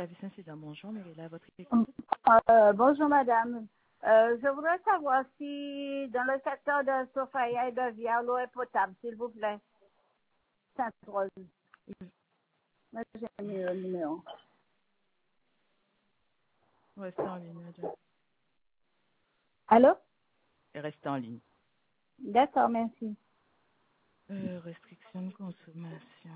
service incident. Bonjour, mais là, votre écoute. Bonjour madame. Je voudrais savoir si dans le secteur de Sofia et de Via, l'eau est potable, s'il vous plaît. Sainte-Rose. J'ai mis le numéro. Restez en ligne, madame. Allô? Restez en ligne. D'accord, merci. Restriction de consommation.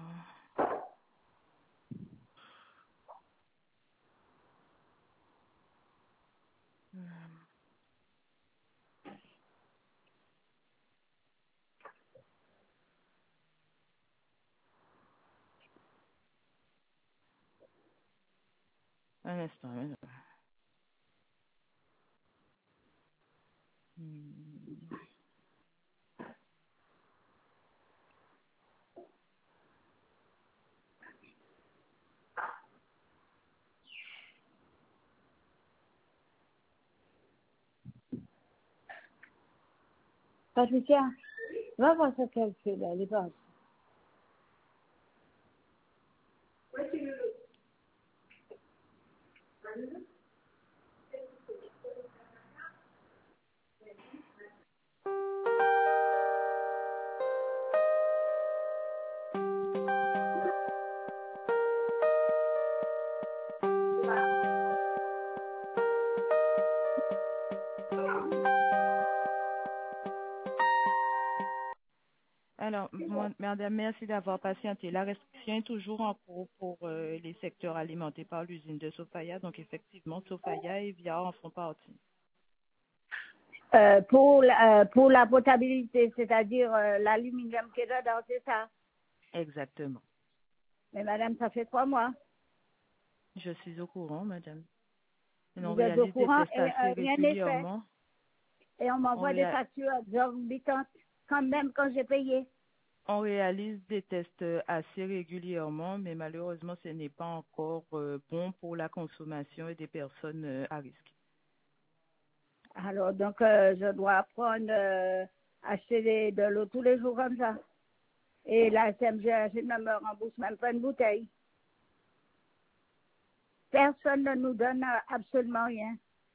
Un instant, madame. Patricia, va voir ce qu'elle fait là, elle est pas. Alors, madame, merci d'avoir patienté. La restriction est toujours en cours pour les secteurs alimentés par l'usine de Sofia. Donc, effectivement, Sofia et Via en font partie. Pour la potabilité, c'est-à-dire l'aluminium qui est dedans, c'est ça. Exactement. Mais madame, ça fait 3 mois. Je suis au courant, madame. On Vous êtes au réalise des courant tests et assez rien n'est fait. régulièrement. Et on m'envoie des factures exorbitantes quand même quand j'ai payé. On réalise des tests assez régulièrement, mais malheureusement, ce n'est pas encore bon pour la consommation et des personnes à risque. Alors, donc, je dois acheter de l'eau tous les jours comme ça. Et la SMGH ne me rembourse même pas une bouteille. Personne ne nous donne absolument rien.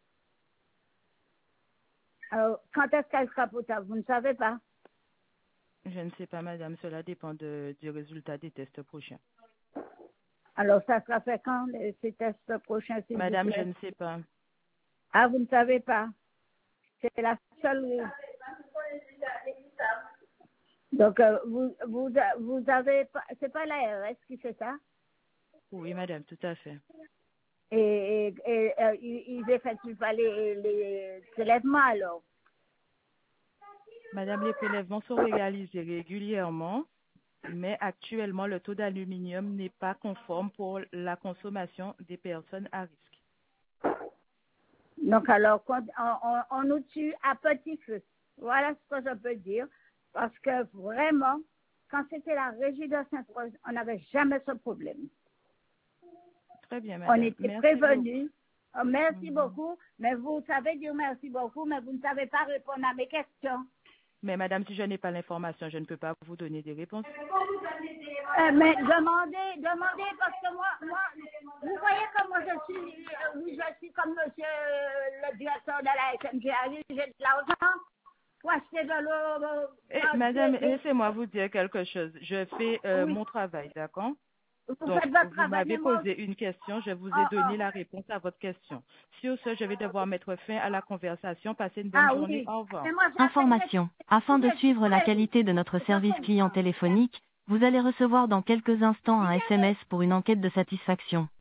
Alors, quand est-ce qu'elle sera potable? Vous ne savez pas? Je ne sais pas, madame. Cela dépend du résultat des tests prochains. Alors, ça sera fait quand, ces tests prochains, s'il vous plaît? Madame, je ne sais pas. Ah, vous ne savez pas? C'est la seule... Donc, vous avez pas... C'est pas l'ARS qui fait ça? Oui, madame, tout à fait. Et ils effectuent pas les prélèvements, alors? Madame, les prélèvements sont réalisés régulièrement, mais actuellement, le taux d'aluminium n'est pas conforme pour la consommation des personnes à risque. Donc, alors, on nous tue à petit feu. Voilà ce que je peux dire. Parce que vraiment, quand c'était la régie de Sainte-Rose, on n'avait jamais ce problème. Très bien, madame. On était prévenus. Merci beaucoup. Mais vous savez dire merci beaucoup, mais vous ne savez pas répondre à mes questions. Mais madame, si je n'ai pas l'information, je ne peux pas vous donner des réponses. Mais demandez, parce que moi, vous voyez comment je suis comme monsieur le directeur de la SMGA, j'ai de l'argent pour acheter de l'eau. Madame, laissez-moi vous dire quelque chose. Je fais mon travail, d'accord? Donc, vous m'avez posé une question, je vous ai donné la réponse à votre question. Sur ce, je vais devoir mettre fin à la conversation. Passez une bonne journée. Au revoir. Information. Afin de suivre la qualité de notre service client téléphonique, vous allez recevoir dans quelques instants un SMS pour une enquête de satisfaction.